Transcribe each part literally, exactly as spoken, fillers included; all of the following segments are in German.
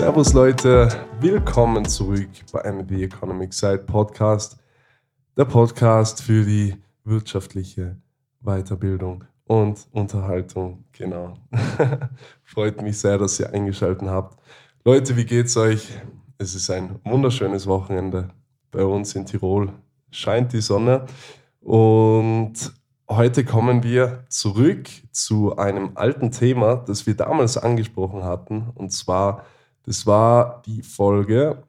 Servus Leute, willkommen zurück bei einem The Economic Side Podcast, der Podcast für die wirtschaftliche Weiterbildung und Unterhaltung, genau. Freut mich sehr, dass ihr eingeschaltet habt. Leute, wie geht's euch? Es ist ein wunderschönes Wochenende. Bei uns in Tirol scheint die Sonne und heute kommen wir zurück zu einem alten Thema, das wir damals angesprochen hatten, und zwar, das war die Folge,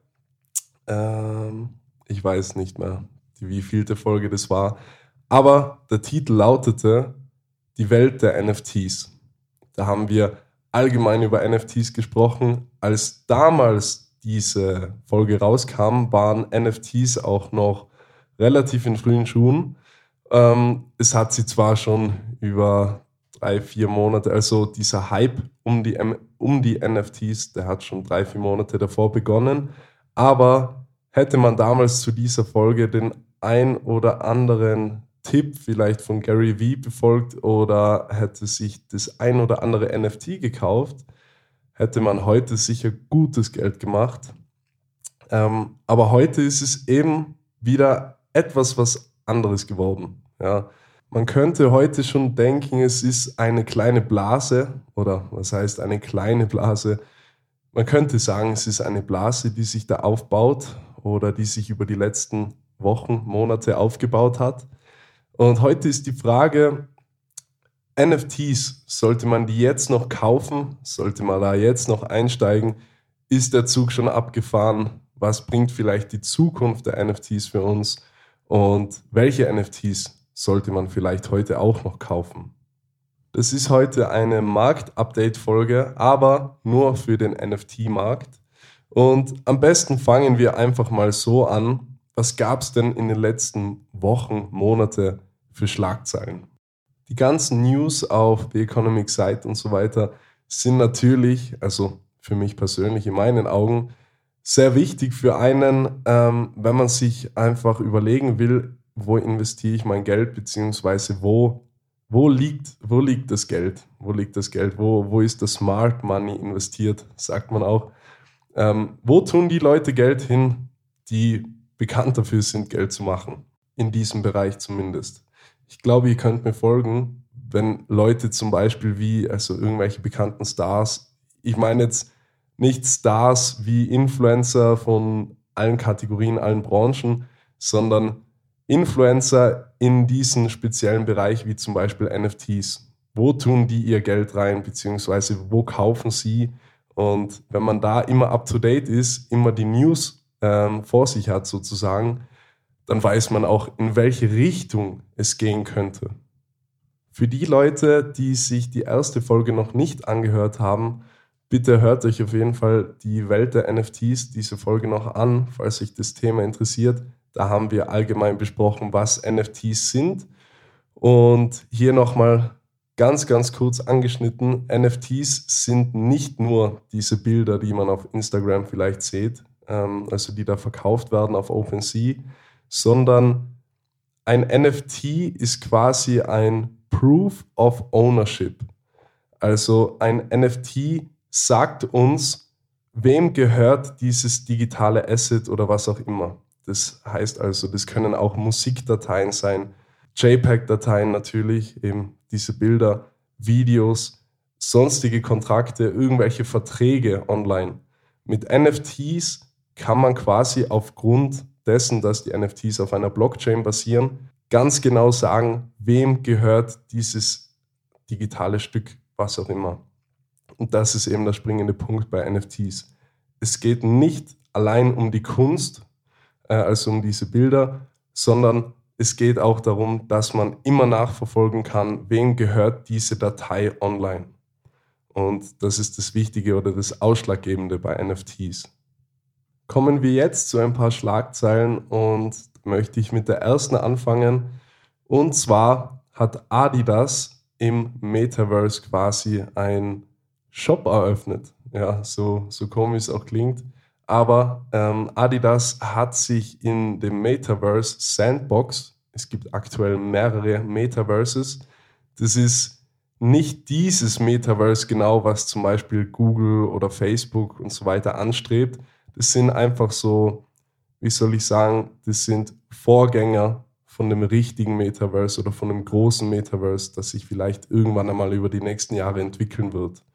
ähm, ich weiß nicht mehr, die wievielte Folge das war, aber der Titel lautete Die Welt der N F Ts. Da haben wir allgemein über N F Ts gesprochen. Als damals diese Folge rauskam, waren N F Ts auch noch relativ in frühen Schuhen. Ähm, es hat sie zwar schon über drei, vier Monate, also dieser Hype um die, um die N F Ts, der hat schon drei, vier Monate davor begonnen, aber hätte man damals zu dieser Folge den ein oder anderen Tipp vielleicht von Gary Vee befolgt oder hätte sich das ein oder andere N F T gekauft, hätte man heute sicher gutes Geld gemacht. Ähm, aber heute ist es eben wieder etwas, was anderes geworden. Ja. Man könnte heute schon denken, es ist eine kleine Blase, oder was heißt eine kleine Blase? Man könnte sagen, es ist eine Blase, die sich da aufbaut oder die sich über die letzten Wochen, Monate aufgebaut hat. Und heute ist die Frage, N F Ts, sollte man die jetzt noch kaufen? Sollte man da jetzt noch einsteigen? Ist der Zug schon abgefahren? Was bringt vielleicht die Zukunft der N F Ts für uns? Und welche N F Ts sollte man vielleicht heute auch noch kaufen? Das ist heute eine Markt-Update-Folge, aber nur für den N F T-Markt. Und am besten fangen wir einfach mal so an. Was gab es denn in den letzten Wochen, Monate für Schlagzeilen? Die ganzen News auf The Economic Side und so weiter sind natürlich, also für mich persönlich in meinen Augen, sehr wichtig für einen, ähm, wenn man sich einfach überlegen will, wo investiere ich mein Geld, beziehungsweise wo, wo, liegt, wo liegt das Geld? Wo liegt das Geld? Wo, wo ist das Smart Money investiert, sagt man auch. Ähm, wo tun die Leute Geld hin, die bekannt dafür sind, Geld zu machen? In diesem Bereich zumindest. Ich glaube, ihr könnt mir folgen, wenn Leute zum Beispiel wie, also irgendwelche bekannten Stars, ich meine jetzt nicht Stars wie Influencer von allen Kategorien, allen Branchen, sondern Influencer in diesen speziellen Bereich, wie zum Beispiel N F Ts. Wo tun die ihr Geld rein, beziehungsweise wo kaufen sie? Und wenn man da immer up-to-date ist, immer die News ähm, vor sich hat sozusagen, dann weiß man auch, in welche Richtung es gehen könnte. Für die Leute, die sich die erste Folge noch nicht angehört haben, bitte hört euch auf jeden Fall die Welt der N F Ts, diese Folge noch an, falls euch das Thema interessiert. Da haben wir allgemein besprochen, was N F Ts sind. Und hier nochmal ganz, ganz kurz angeschnitten. N F Ts sind nicht nur diese Bilder, die man auf Instagram vielleicht sieht, ähm, also die da verkauft werden auf OpenSea, sondern ein N F T ist quasi ein Proof of Ownership. Also ein N F T sagt uns, wem gehört dieses digitale Asset oder was auch immer. Das heißt also, das können auch Musikdateien sein, JPEG-Dateien natürlich, eben diese Bilder, Videos, sonstige Kontrakte, irgendwelche Verträge online. Mit N F Ts kann man quasi aufgrund dessen, dass die N F Ts auf einer Blockchain basieren, ganz genau sagen, wem gehört dieses digitale Stück, was auch immer. Und das ist eben der springende Punkt bei N F Ts. Es geht nicht allein um die Kunst, äh, also um diese Bilder, sondern es geht auch darum, dass man immer nachverfolgen kann, wem gehört diese Datei online. Und das ist das Wichtige oder das Ausschlaggebende bei N F Ts. Kommen wir jetzt zu ein paar Schlagzeilen und möchte ich mit der ersten anfangen. Und zwar hat Adidas im Metaverse quasi ein Shop eröffnet. Ja, so, so komisch es auch klingt. Aber ähm, Adidas hat sich in dem Metaverse Sandbox, es gibt aktuell mehrere Metaverses, das ist nicht dieses Metaverse genau, was zum Beispiel Google oder Facebook und so weiter anstrebt. Das sind einfach so, wie soll ich sagen, das sind Vorgänger von dem richtigen Metaverse oder von dem großen Metaverse, das sich vielleicht irgendwann einmal über die nächsten Jahre entwickeln wird.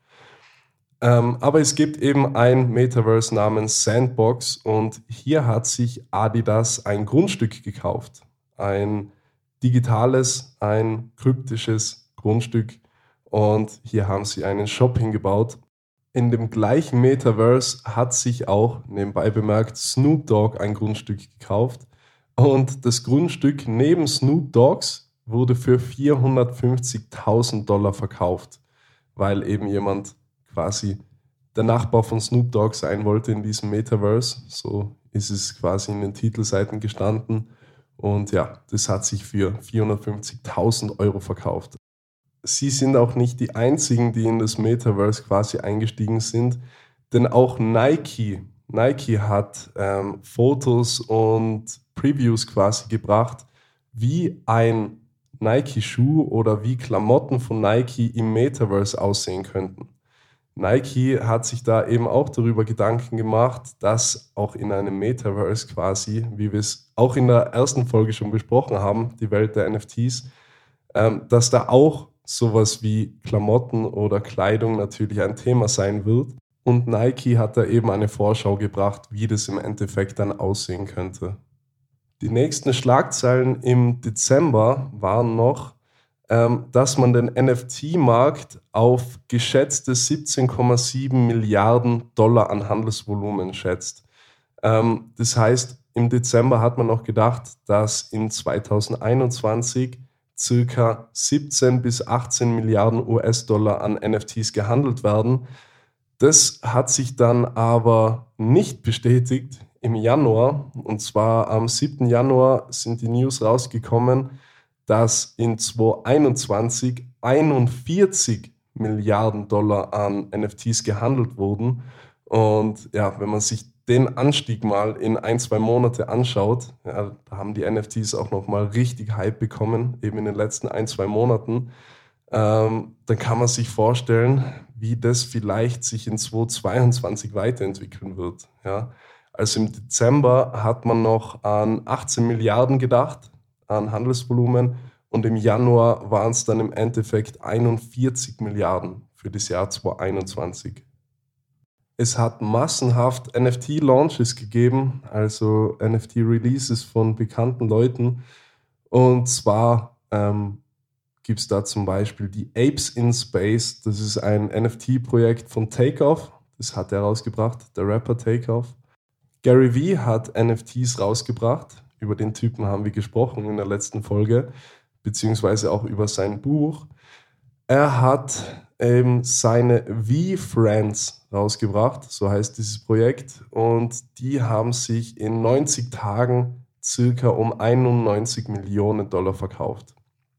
Ähm, aber es gibt eben ein Metaverse namens Sandbox und hier hat sich Adidas ein Grundstück gekauft. Ein digitales, ein kryptisches Grundstück und hier haben sie einen Shop hingebaut. In dem gleichen Metaverse hat sich auch, nebenbei bemerkt, Snoop Dogg ein Grundstück gekauft und das Grundstück neben Snoop Dogg's wurde für vierhundertfünfzigtausend Dollar verkauft, weil eben jemand quasi der Nachbar von Snoop Dogg sein wollte in diesem Metaverse. So ist es quasi in den Titelseiten gestanden. Und ja, das hat sich für vierhundertfünfzigtausend Euro verkauft. Sie sind auch nicht die einzigen, die in das Metaverse quasi eingestiegen sind, denn auch Nike, Nike hat ähm, Fotos und Previews quasi gebracht, wie ein Nike-Schuh oder wie Klamotten von Nike im Metaverse aussehen könnten. Nike hat sich da eben auch darüber Gedanken gemacht, dass auch in einem Metaverse quasi, wie wir es auch in der ersten Folge schon besprochen haben, die Welt der N F Ts, ähm, dass da auch sowas wie Klamotten oder Kleidung natürlich ein Thema sein wird. Und Nike hat da eben eine Vorschau gebracht, wie das im Endeffekt dann aussehen könnte. Die nächsten Schlagzeilen im Dezember waren noch, ähm, dass man den N F T-Markt auf geschätzte siebzehn Komma sieben Milliarden Dollar an Handelsvolumen schätzt. Ähm, das heißt, im Dezember hat man noch gedacht, dass in zweitausendeinundzwanzig circa siebzehn bis achtzehn Milliarden U S-Dollar an N F Ts gehandelt werden. Das hat sich dann aber nicht bestätigt im Januar. Und zwar am siebten Januar sind die News rausgekommen, dass in zweitausendeinundzwanzig einundvierzig Milliarden Dollar an N F Ts gehandelt wurden. Und ja, wenn man sich den Anstieg mal in ein, zwei Monate anschaut, ja, da haben die N F Ts auch nochmal richtig Hype bekommen, eben in den letzten ein, zwei Monaten. Ähm, dann kann man sich vorstellen, wie das vielleicht sich in zweitausendzweiundzwanzig weiterentwickeln wird. Ja. Also im Dezember hat man noch an achtzehn Milliarden gedacht, an Handelsvolumen, und im Januar waren es dann im Endeffekt einundvierzig Milliarden für das Jahr zweitausendeinundzwanzig. Es hat massenhaft N F T-Launches gegeben, also N F T-Releases von bekannten Leuten. Und zwar ähm, gibt es da zum Beispiel die Apes in Space. Das ist ein N F T-Projekt von Takeoff. Das hat er rausgebracht, der Rapper Takeoff. Gary Vee hat N F Ts rausgebracht. Über den Typen haben wir gesprochen in der letzten Folge, beziehungsweise auch über sein Buch. Er hat ähm, seine V-Friends rausgebracht, so heißt dieses Projekt, und die haben sich in neunzig Tagen circa um einundneunzig Millionen Dollar verkauft.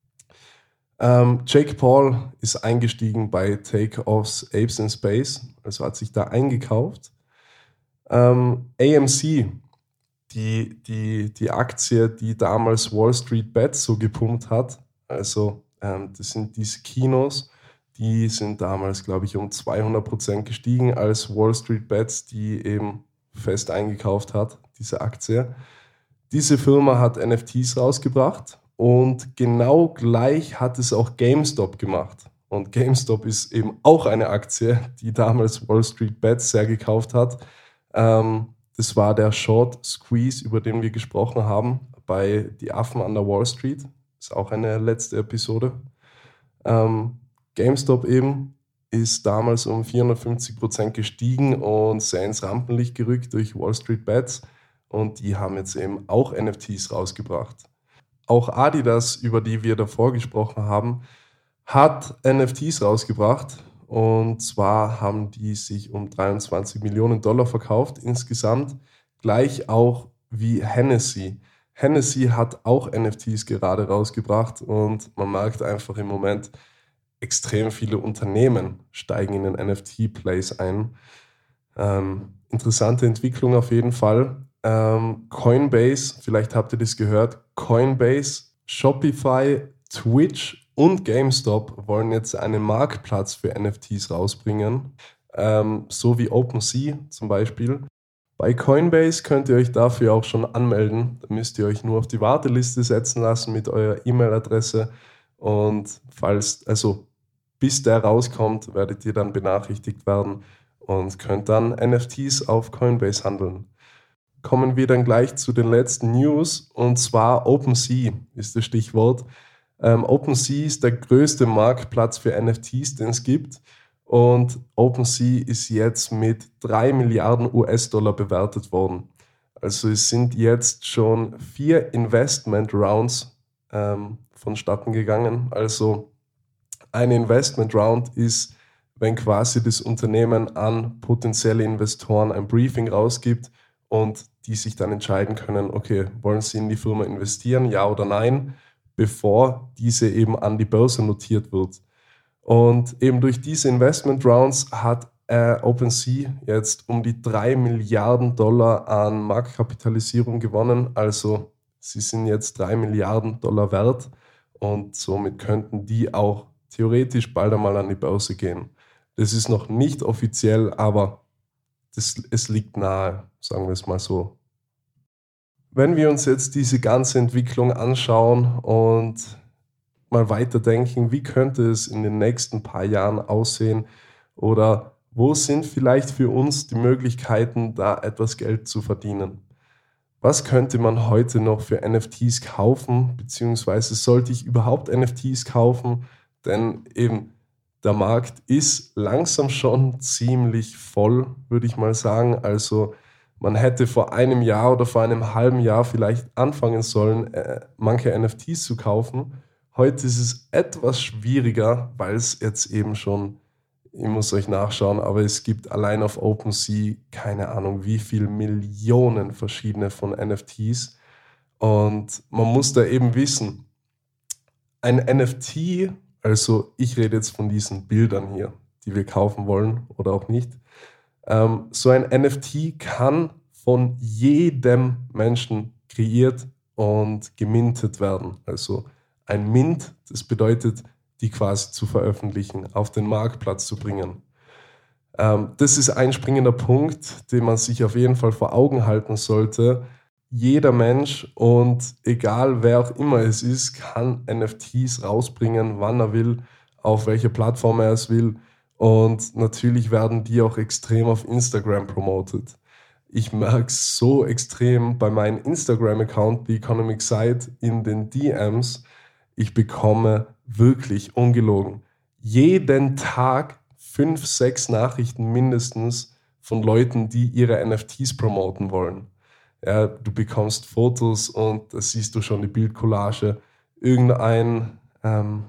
Ähm, Jake Paul ist eingestiegen bei Takeoffs Apes in Space, also hat sich da eingekauft. Ähm, A M C, die, die, die Aktie, die damals Wall Street Bets so gepumpt hat, also ähm, das sind diese Kinos, die sind damals, glaube ich, um zweihundert Prozent gestiegen, als Wall Street Bets die eben fest eingekauft hat, diese Aktie. Diese Firma hat N F Ts rausgebracht und genau gleich hat es auch GameStop gemacht. Und GameStop ist eben auch eine Aktie, die damals Wall Street Bets sehr gekauft hat. Ähm, das war der Short Squeeze, über den wir gesprochen haben, bei Die Affen an der Wall Street. Das ist auch eine letzte Episode. Ähm, GameStop eben ist damals um vierhundertfünfzig Prozent gestiegen und sehr ins Rampenlicht gerückt durch Wall Street Bets. Und die haben jetzt eben auch N F Ts rausgebracht. Auch Adidas, über die wir davor gesprochen haben, hat N F Ts rausgebracht. Und zwar haben die sich um dreiundzwanzig Millionen Dollar verkauft insgesamt, gleich auch wie Hennessy. Hennessy hat auch N F Ts gerade rausgebracht und man merkt einfach im Moment, extrem viele Unternehmen steigen in den N F T-Plays ein. Ähm, interessante Entwicklung auf jeden Fall. Ähm, Coinbase, vielleicht habt ihr das gehört, Coinbase, Shopify, Twitch und GameStop wollen jetzt einen Marktplatz für N F Ts rausbringen, ähm, so wie OpenSea zum Beispiel. Bei Coinbase könnt ihr euch dafür auch schon anmelden. Da müsst ihr euch nur auf die Warteliste setzen lassen mit eurer E-Mail-Adresse. Und falls, also bis der rauskommt, werdet ihr dann benachrichtigt werden und könnt dann N F Ts auf Coinbase handeln. Kommen wir dann gleich zu den letzten News, und zwar OpenSea ist das Stichwort. Ähm, OpenSea ist der größte Marktplatz für N F Ts, den es gibt. Und OpenSea ist jetzt mit drei Milliarden U S-Dollar bewertet worden. Also es sind jetzt schon vier Investment Rounds ähm, vonstatten gegangen. Also eine Investment Round ist, wenn quasi das Unternehmen an potenzielle Investoren ein Briefing rausgibt und die sich dann entscheiden können, okay, wollen sie in die Firma investieren, ja oder nein, bevor diese eben an die Börse notiert wird. Und eben durch diese Investment Rounds hat äh, OpenSea jetzt um die drei Milliarden Dollar an Marktkapitalisierung gewonnen. Also sie sind jetzt drei Milliarden Dollar wert und somit könnten die auch theoretisch bald einmal an die Börse gehen. Das ist noch nicht offiziell, aber das, es liegt nahe, sagen wir es mal so. Wenn wir uns jetzt diese ganze Entwicklung anschauen und mal weiterdenken, wie könnte es in den nächsten paar Jahren aussehen oder wo sind vielleicht für uns die Möglichkeiten, da etwas Geld zu verdienen? Was könnte man heute noch für N F Ts kaufen, beziehungsweise sollte ich überhaupt N F Ts kaufen? Denn eben der Markt ist langsam schon ziemlich voll, würde ich mal sagen. Also man hätte vor einem Jahr oder vor einem halben Jahr vielleicht anfangen sollen, äh, manche N F Ts zu kaufen. Heute ist es etwas schwieriger, weil es jetzt eben schon, ich muss euch nachschauen, aber es gibt allein auf OpenSea keine Ahnung wie viele Millionen verschiedene von N F Ts. Und man muss da eben wissen, ein N F T, also ich rede jetzt von diesen Bildern hier, die wir kaufen wollen oder auch nicht, ähm, so ein N F T kann von jedem Menschen kreiert und gemintet werden. Also ein Mint, das bedeutet, die quasi zu veröffentlichen, auf den Marktplatz zu bringen. Ähm, das ist ein springender Punkt, den man sich auf jeden Fall vor Augen halten sollte. Jeder Mensch und egal wer auch immer es ist, kann N F Ts rausbringen, wann er will, auf welche Plattform er es will. Und natürlich werden die auch extrem auf Instagram promoted. Ich merke es so extrem bei meinem Instagram-Account, The Economic Side, in den D Ms. Ich bekomme wirklich ungelogen jeden Tag fünf, sechs Nachrichten mindestens von Leuten, die ihre N F Ts promoten wollen. Ja, du bekommst Fotos und da siehst du schon die Bildcollage, irgendein ähm,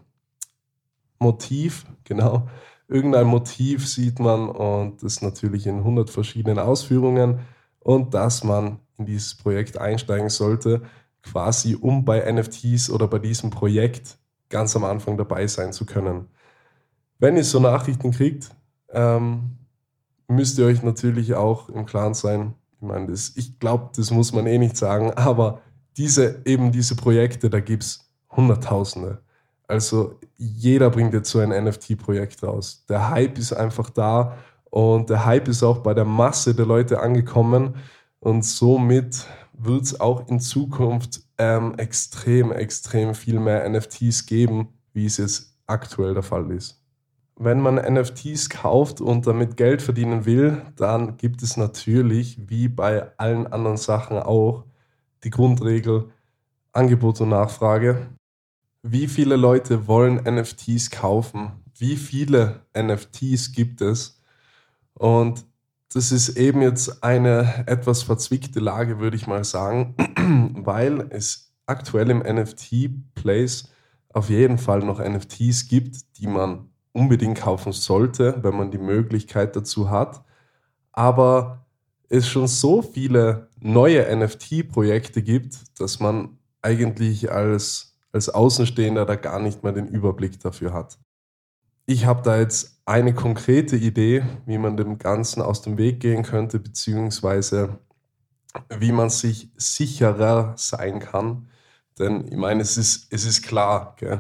Motiv, genau, irgendein Motiv sieht man und das natürlich in hundert verschiedenen Ausführungen und dass man in dieses Projekt einsteigen sollte, quasi um bei N F Ts oder bei diesem Projekt ganz am Anfang dabei sein zu können. Wenn ihr so Nachrichten kriegt, ähm, müsst ihr euch natürlich auch im Klaren sein. Ich meine, das, ich glaube, das muss man eh nicht sagen, aber diese, eben diese Projekte, da gibt es Hunderttausende. Also jeder bringt jetzt so ein N F T-Projekt raus. Der Hype ist einfach da und der Hype ist auch bei der Masse der Leute angekommen und somit wird es auch in Zukunft ähm, extrem, extrem viel mehr N F Ts geben, wie es jetzt aktuell der Fall ist. Wenn man N F Ts kauft und damit Geld verdienen will, dann gibt es natürlich, wie bei allen anderen Sachen auch, die Grundregel Angebot und Nachfrage. Wie viele Leute wollen N F Ts kaufen? Wie viele N F Ts gibt es? Und das ist eben jetzt eine etwas verzwickte Lage, würde ich mal sagen, weil es aktuell im N F T-Place auf jeden Fall noch N F Ts gibt, die man unbedingt kaufen sollte, wenn man die Möglichkeit dazu hat. Aber es schon so viele neue N F T-Projekte gibt, dass man eigentlich als, als Außenstehender da gar nicht mehr den Überblick dafür hat. Ich habe da jetzt eine konkrete Idee, wie man dem Ganzen aus dem Weg gehen könnte, beziehungsweise wie man sich sicherer sein kann. Denn ich meine, es ist, es ist klar, gell?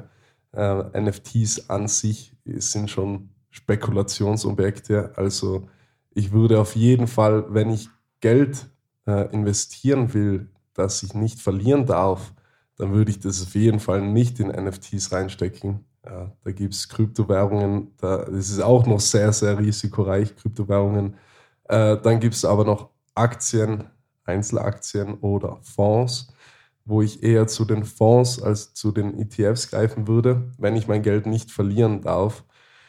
Äh, N F Ts an sich sind schon Spekulationsobjekte. Also ich würde auf jeden Fall, wenn ich Geld äh, investieren will, das ich nicht verlieren darf, dann würde ich das auf jeden Fall nicht in N F Ts reinstecken. Ja, da gibt es Kryptowährungen, da, das ist auch noch sehr, sehr risikoreich, Kryptowährungen. Äh, dann gibt es aber noch Aktien, Einzelaktien oder Fonds, wo ich eher zu den Fonds als zu den E T Fs greifen würde, wenn ich mein Geld nicht verlieren darf.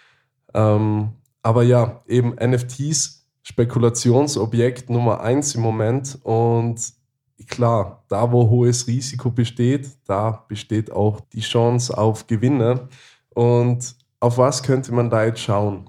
Ähm, aber ja, eben N F Ts, Spekulationsobjekt Nummer eins im Moment. Und klar, da wo hohes Risiko besteht, da besteht auch die Chance auf Gewinne. Und auf was könnte man da jetzt schauen?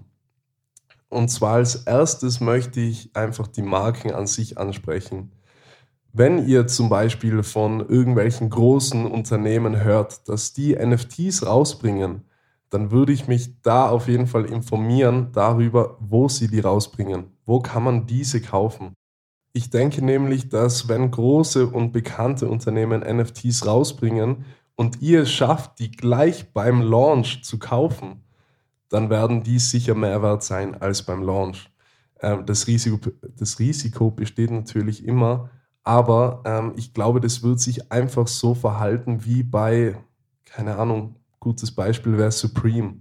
Und zwar als erstes möchte ich einfach die Marken an sich ansprechen. Wenn ihr zum Beispiel von irgendwelchen großen Unternehmen hört, dass die N F Ts rausbringen, dann würde ich mich da auf jeden Fall informieren darüber, wo sie die rausbringen. Wo kann man diese kaufen? Ich denke nämlich, dass wenn große und bekannte Unternehmen N F Ts rausbringen und ihr es schafft, die gleich beim Launch zu kaufen, dann werden die sicher mehr wert sein als beim Launch. Ähm, das Risiko, das Risiko besteht natürlich immer, aber ähm, ich glaube, das wird sich einfach so verhalten wie bei, keine Ahnung, gutes Beispiel wäre Supreme.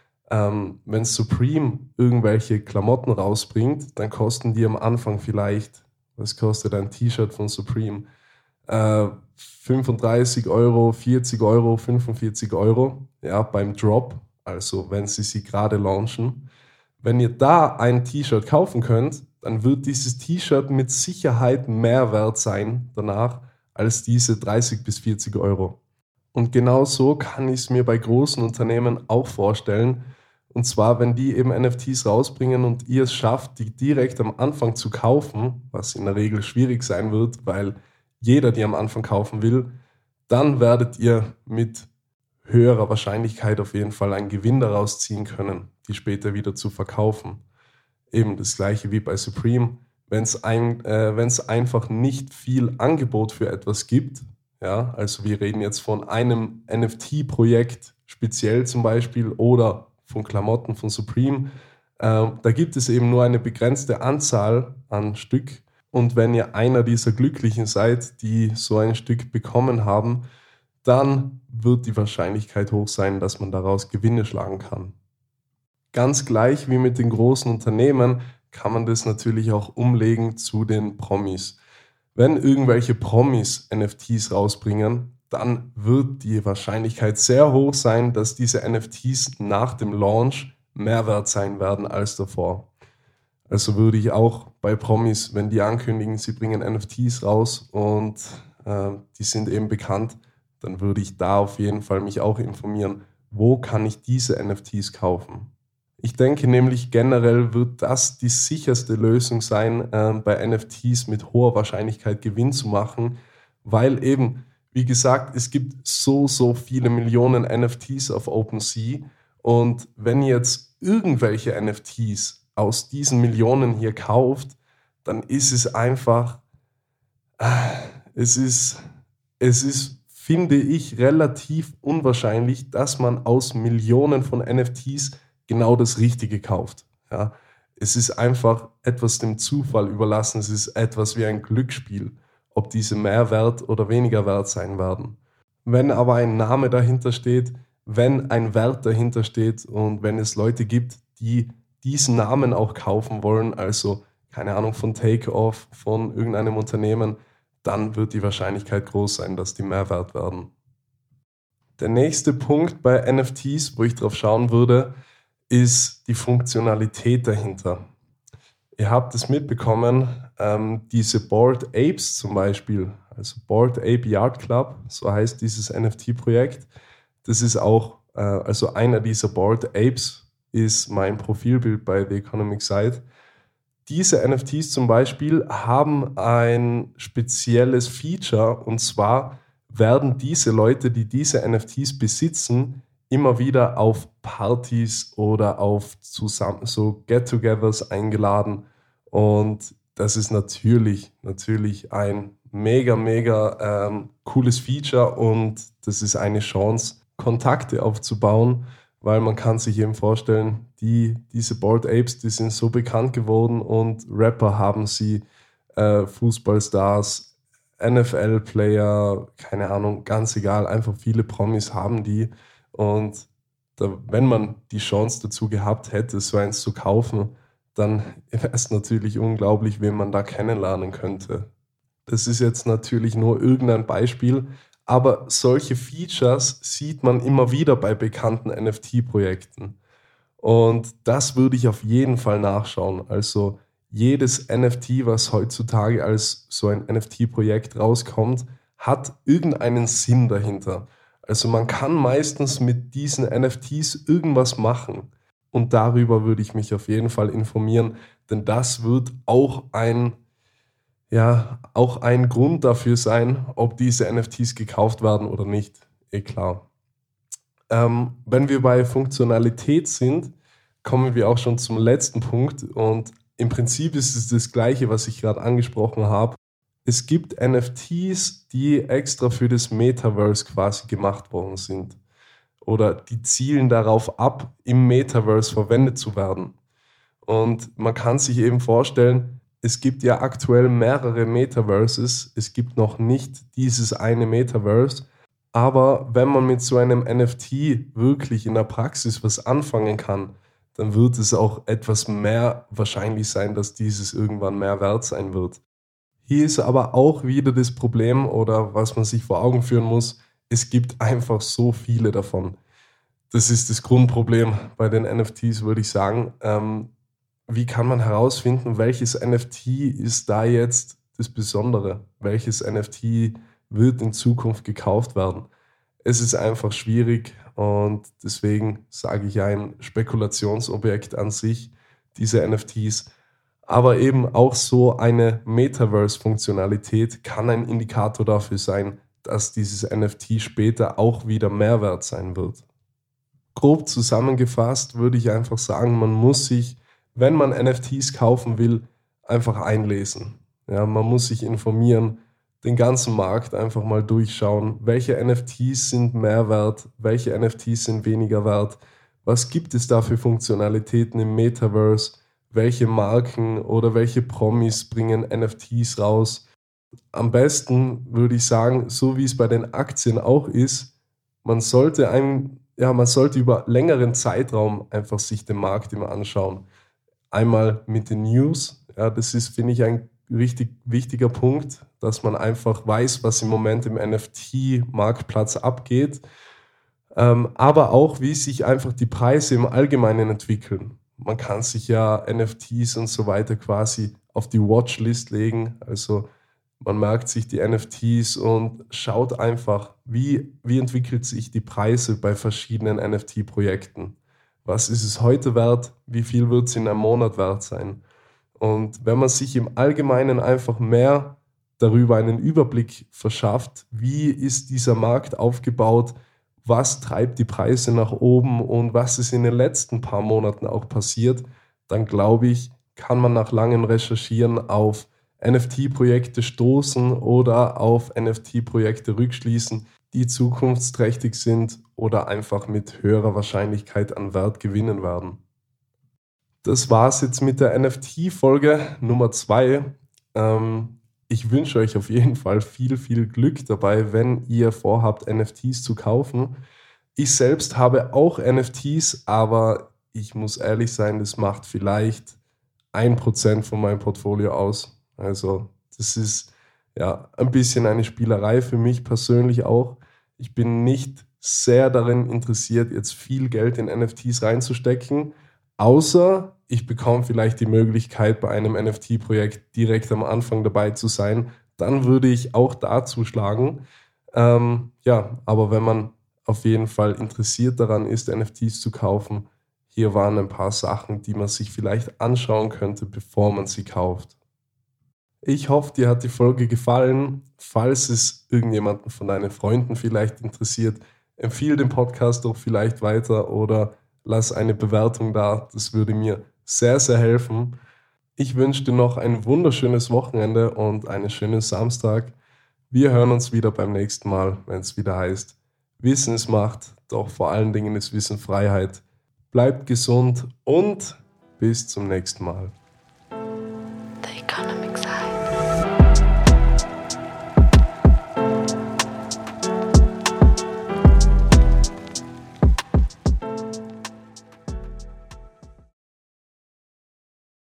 Ähm, wenn Supreme irgendwelche Klamotten rausbringt, dann kosten die am Anfang vielleicht, was kostet ein T-Shirt von Supreme? Äh, fünfunddreißig Euro, vierzig Euro, fünfundvierzig Euro, ja, beim Drop, also wenn sie sie gerade launchen. Wenn ihr da ein T-Shirt kaufen könnt, dann wird dieses T-Shirt mit Sicherheit mehr wert sein danach als diese dreißig bis vierzig Euro. Und genau so kann ich es mir bei großen Unternehmen auch vorstellen. Und zwar, wenn die eben N F Ts rausbringen und ihr es schafft, die direkt am Anfang zu kaufen, was in der Regel schwierig sein wird, weil jeder die am Anfang kaufen will, dann werdet ihr mit höherer Wahrscheinlichkeit auf jeden Fall einen Gewinn daraus ziehen können, die später wieder zu verkaufen. Eben das gleiche wie bei Supreme. Wenn es ein, äh, wenn es einfach nicht viel Angebot für etwas gibt, ja, also wir reden jetzt von einem N F T-Projekt speziell zum Beispiel oder von Klamotten von Supreme, äh, da gibt es eben nur eine begrenzte Anzahl an Stück. Und wenn ihr einer dieser Glücklichen seid, die so ein Stück bekommen haben, dann wird die Wahrscheinlichkeit hoch sein, dass man daraus Gewinne schlagen kann. Ganz gleich wie mit den großen Unternehmen kann man das natürlich auch umlegen zu den Promis. Wenn irgendwelche Promis N F Ts rausbringen, dann wird die Wahrscheinlichkeit sehr hoch sein, dass diese N F Ts nach dem Launch mehr wert sein werden als davor. Also würde ich auch bei Promis, wenn die ankündigen, sie bringen N F Ts raus und äh, die sind eben bekannt, dann würde ich da auf jeden Fall mich auch informieren, wo kann ich diese N F Ts kaufen. Ich denke nämlich generell wird das die sicherste Lösung sein, äh, bei N F Ts mit hoher Wahrscheinlichkeit Gewinn zu machen, weil eben, wie gesagt, es gibt so, so viele Millionen N F Ts auf OpenSea und wenn ihr jetzt irgendwelche N F Ts aus diesen Millionen hier kauft, dann ist es einfach, äh, es ist, es ist, finde ich, relativ unwahrscheinlich, dass man aus Millionen von N F Ts genau das Richtige kauft. Ja, es ist einfach etwas dem Zufall überlassen. Es ist etwas wie ein Glücksspiel, ob diese mehr wert oder weniger wert sein werden. Wenn aber ein Name dahinter steht, wenn ein Wert dahinter steht und wenn es Leute gibt, die diesen Namen auch kaufen wollen, also keine Ahnung von Takeoff, von irgendeinem Unternehmen, dann wird die Wahrscheinlichkeit groß sein, dass die mehr wert werden. Der nächste Punkt bei N F Ts, wo ich drauf schauen würde, ist die Funktionalität dahinter. Ihr habt es mitbekommen, ähm, diese Bored Apes zum Beispiel, also Bored Ape Yacht Club, so heißt dieses N F T-Projekt. Das ist auch, äh, also einer dieser Bored Apes ist mein Profilbild bei The Economic Site. Diese N F Ts zum Beispiel haben ein spezielles Feature und zwar werden diese Leute, die diese N F Ts besitzen, immer wieder auf Partys oder auf zusammen, so Get-togethers eingeladen und das ist natürlich, natürlich ein mega, mega ähm, cooles Feature und das ist eine Chance, Kontakte aufzubauen, weil man kann sich eben vorstellen, die, diese Bored Apes, die sind so bekannt geworden und Rapper haben sie, äh, Fußballstars, N F L-Player, keine Ahnung, ganz egal, einfach viele Promis haben die und da, wenn man die Chance dazu gehabt hätte, so eins zu kaufen, dann wäre es natürlich unglaublich, wen man da kennenlernen könnte. Das ist jetzt natürlich nur irgendein Beispiel, aber solche Features sieht man immer wieder bei bekannten N F T-Projekten. Und das würde ich auf jeden Fall nachschauen. Also jedes N F T, was heutzutage als so ein N F T-Projekt rauskommt, hat irgendeinen Sinn dahinter. Also man kann meistens mit diesen N F Ts irgendwas machen. Und darüber würde ich mich auf jeden Fall informieren, denn das wird auch ein, ja, auch ein Grund dafür sein, ob diese N F Ts gekauft werden oder nicht. Eh klar. Ähm, wenn wir bei Funktionalität sind, kommen wir auch schon zum letzten Punkt. Und im Prinzip ist es das Gleiche, was ich gerade angesprochen habe. Es gibt N F Ts, die extra für das Metaverse quasi gemacht worden sind. Oder die zielen darauf ab, im Metaverse verwendet zu werden. Und man kann sich eben vorstellen, es gibt ja aktuell mehrere Metaverses. Es gibt noch nicht dieses eine Metaverse. Aber wenn man mit so einem N F T wirklich in der Praxis was anfangen kann, dann wird es auch etwas mehr wahrscheinlich sein, dass dieses irgendwann mehr wert sein wird. Hier ist aber auch wieder das Problem oder was man sich vor Augen führen muss, es gibt einfach so viele davon. Das ist das Grundproblem bei den N F Ts, würde ich sagen. Ähm, wie kann man herausfinden, welches N F T ist da jetzt das Besondere? Welches N F T wird in Zukunft gekauft werden? Es ist einfach schwierig und deswegen sage ich ein Spekulationsobjekt an sich, diese N F Ts. Aber eben auch so eine Metaverse-Funktionalität kann ein Indikator dafür sein, dass dieses N F T später auch wieder Mehrwert sein wird. Grob zusammengefasst würde ich einfach sagen, man muss sich, wenn man N F Ts kaufen will, einfach einlesen. Ja, man muss sich informieren, den ganzen Markt einfach mal durchschauen, welche N F Ts sind mehr wert, welche N F Ts sind weniger wert, was gibt es da für Funktionalitäten im Metaverse, welche Marken oder welche Promis bringen N F Ts raus. Am besten würde ich sagen, so wie es bei den Aktien auch ist, man sollte ein, ja, man sollte über längeren Zeitraum einfach sich den Markt immer anschauen. Einmal mit den News, ja, das ist, finde ich, ein richtig wichtiger Punkt, dass man einfach weiß, was im Moment im N F T-Marktplatz abgeht, ähm, aber auch, wie sich einfach die Preise im Allgemeinen entwickeln. Man kann sich ja N F Ts und so weiter quasi auf die Watchlist legen, also man merkt sich die N F Ts und schaut einfach, wie, wie entwickelt sich die Preise bei verschiedenen N F T-Projekten. Was ist es heute wert? Wie viel wird es in einem Monat wert sein? Und wenn man sich im Allgemeinen einfach mehr darüber einen Überblick verschafft, wie ist dieser Markt aufgebaut, was treibt die Preise nach oben und was ist in den letzten paar Monaten auch passiert, dann glaube ich, kann man nach langem Recherchieren auf N F T-Projekte stoßen oder auf N F T-Projekte rückschließen, die zukunftsträchtig sind oder einfach mit höherer Wahrscheinlichkeit an Wert gewinnen werden. Das war es jetzt mit der N F T-Folge Nummer zwei. Ähm, ich wünsche euch auf jeden Fall viel, viel Glück dabei, wenn ihr vorhabt, N F Ts zu kaufen. Ich selbst habe auch N F Ts, aber ich muss ehrlich sein, das macht vielleicht ein Prozent von meinem Portfolio aus. Also das ist ja ein bisschen eine Spielerei für mich persönlich auch. Ich bin nicht sehr darin interessiert, jetzt viel Geld in N F Ts reinzustecken, außer ich bekomme vielleicht die Möglichkeit, bei einem N F T-Projekt direkt am Anfang dabei zu sein. Dann würde ich auch da zuschlagen. Ähm, ja, aber wenn man auf jeden Fall interessiert daran ist, N F Ts zu kaufen, hier waren ein paar Sachen, die man sich vielleicht anschauen könnte, bevor man sie kauft. Ich hoffe, dir hat die Folge gefallen. Falls es irgendjemanden von deinen Freunden vielleicht interessiert, empfehle den Podcast doch vielleicht weiter oder lass eine Bewertung da. Das würde mir sehr, sehr helfen. Ich wünsche dir noch ein wunderschönes Wochenende und einen schönen Samstag. Wir hören uns wieder beim nächsten Mal, wenn es wieder heißt, Wissen ist Macht, doch vor allen Dingen ist Wissen Freiheit. Bleibt gesund und bis zum nächsten Mal. The Economic Side.